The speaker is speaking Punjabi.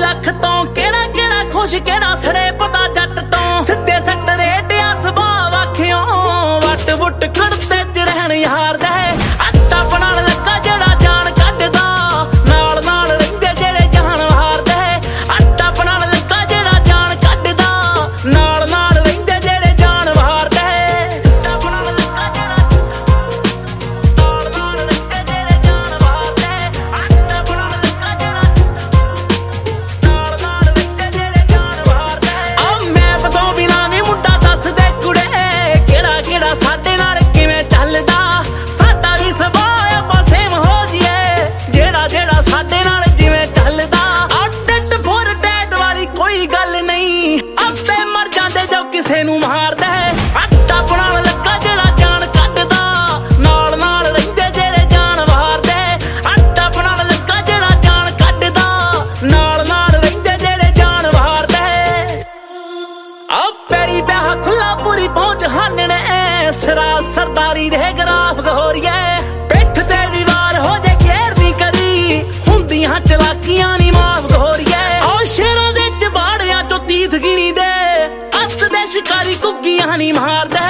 ਲੱਖ ਤੋਂ ਕਿਹੜਾ ਕਿਹੜਾ ਖੁਸ਼ ਕਿਹੜਾ ਸੜੇ ਪਤਾ ਜੱਟ ਤੋਂ ਸਿੱਧੇ ਸੱਟ ਰੇਟਿਆ ਸੁਭਾਅ ਆਖਿਓ ਵੱਟ ਵੁੱਟ ਕੁੜਤੇ ਚ ਰਹਿਣ ਯਾਰ ਦਾ ਆਟਾ ਬਣਾਉਣ ਲੱਗਾ ਜਿਹੜਾ ਜਾਨ ਕੱਢਦਾ ਨਾਲ ਨਾਲ ਰਹਿੰਦੇ ਜਿਹੜੇ ਜਾਨ ਹਾਰਦੇ ਆਟਾ ਬਣਾਉਣ ਲੱਗਾ ਜਿਹੜਾ ਜਾਨ ਕੱਢਦਾ ਨਾਲ ਨਾਲ ਰਹਿੰਦੇ ਜਿਹੜੇ ਜਾਨ ਹਾਰਦੇ ਆਟਾ ਬਣਾਉਣ ਲੱਗਾ ਜਿਹੜਾ ਨਾਲ ਨਾਲ ਰਹਿੰਦੇ ਜਿਹੜੇ ਜਾਨ ਹਾਰਦੇ ਆਟਾ ਬਣਾਉਣ ਲੱਗਾ ਜਿਹੜਾ ਨਾਲ ਨਾਲ ਰਹਿੰਦੇ ਜਿਹੜੇ ਜਾਨ ਹਾਰਦੇ ਆ ਮੈਂ ਬਦੋਂ ਬਿਨਾ ਵੀ ਮੁੰਡਾ ਦੱਸ ਦੇ ਕੁੜੇ ਕਿਹੜਾ ਕਿਹੜਾ ਸਾਡੇ ਨਾਲ ਕਿਵੇਂ ਚੱਲਦਾ ਸਾਡਾ ਵੀ ਸੁਭਾਅ ਆਪਾਂ ਸੇਮ ਹੋ ਜੀਏ ਜਿਹੜਾ ਜਿਹੜਾ ਸਾਡੇ ਨਾਲ ਜਿਵੇਂ ਚੱਲਦਾ ਅੱਡ ਫੋਰ ਡੈਟ ਵਾਲੀ ਕੋਈ ਗੱਲ ਨਹੀਂ ਆਪੇ ਮਰ ਜਾਂਦੇ ਜੋ ਕਿਸੇ ਨੂੰ ਮਾਰਦਾ ਆਟਾ ਬਣਾਉਣ ਲੱਗਾ ਜਿਹੜਾ ਜਾਨ ਕੱਢਦਾ ਨਾਲ ਨਾਲ ਰਹਿੰਦੇ ਜਿਹੜੇ ਜਾਨ ਵਾਰਦੇ ਆਟਾ ਬਣਾਉਣ ਲੱਗਾ ਜਿਹੜਾ ਜਾਨ ਕੱਢਦਾ ਨਾਲ ਨਾਲ ਰਹਿੰਦੇ ਜਿਹੜੇ ਜਾਨ ਵਾਰਦੇ ਆ ਪੈਰੀ ਵਿਆਹ ਖੁੱਲਾ ਪੂਰੀ ਪਹੁੰਚ ਹਾਨਣੇ ਸਿਰਾ ਸਰਦਾਰੀ ਦੇ ਗਰਾਫ ਗੋਰੀਏ ਪਿੱਠ ਤੇ ਵੀ ਵਾਰ ਹੋ ਜੇ ਕੇਅਰ ਨਹੀਂ ਕਰੀ ਹੁੰਦੀਆਂ ਚਲਾਕੀਆਂ ਨੀ ਮਾਫ ਗੋਰੀਏ ਆ ਸ਼ੇਰਾਂ ਦੇ ਚਬਾੜਿਆਂ ਚੋਂ ਤੀਥ ਗਿਣੀ ਦੇ ਅੱਤ ਦੇ ਸ਼ਿਕਾਰੀ ਕੁੱਗੀਆਂ ਨੀ ਮਾਰਦੇ